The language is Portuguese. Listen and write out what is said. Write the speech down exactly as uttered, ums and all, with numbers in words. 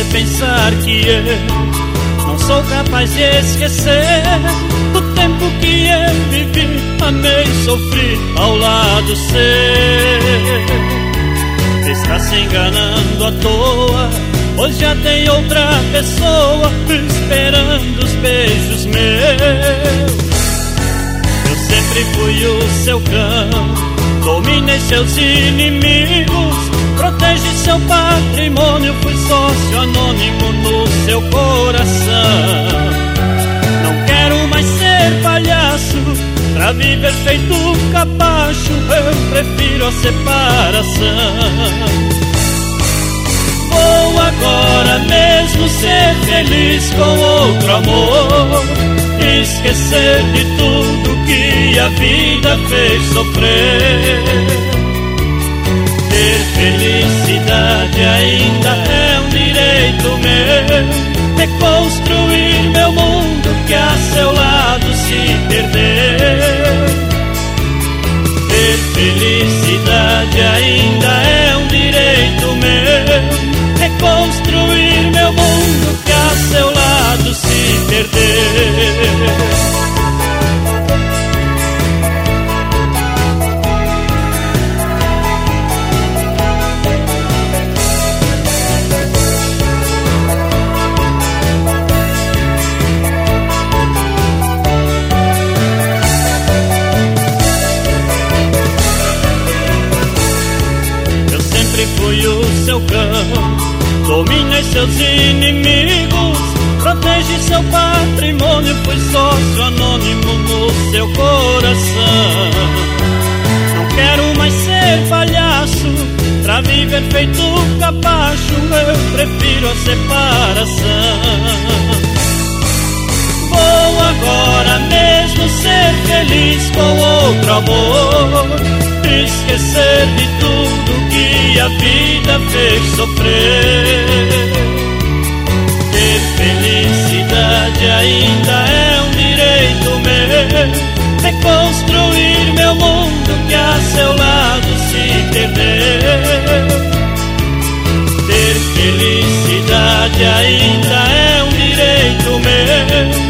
pensar que eu não sou capaz de esquecer o tempo que eu vivi, amei, sofri ao lado seu. Está se enganando à toa, pois já tem outra pessoa esperando os beijos meus. Eu sempre fui o seu cão, dominei seus inimigos, protege seu patrimônio, fui sócio anônimo no seu coração. Não quero mais ser palhaço, pra viver feito capacho, eu prefiro a separação. Vou agora mesmo ser feliz com outro amor, esquecer de tudo que a vida fez sofrer. Ter felicidade ainda é um direito meu, reconstruir meu mundo que a seu lado se perder. Ter felicidade ainda é um direito meu, reconstruir meu mundo que a seu lado se perder. Fui o seu cão, dominei seus inimigos, protege seu patrimônio, fui sócio anônimo no seu coração. Não quero mais ser palhaço, pra viver feito capacho, eu prefiro a separação. Vou agora mesmo ser feliz com outro amor, esquecer de tudo que a vida fez sofrer. Ter felicidade ainda é um direito meu, reconstruir meu mundo que a seu lado se perdeu. Ter felicidade ainda é um direito meu,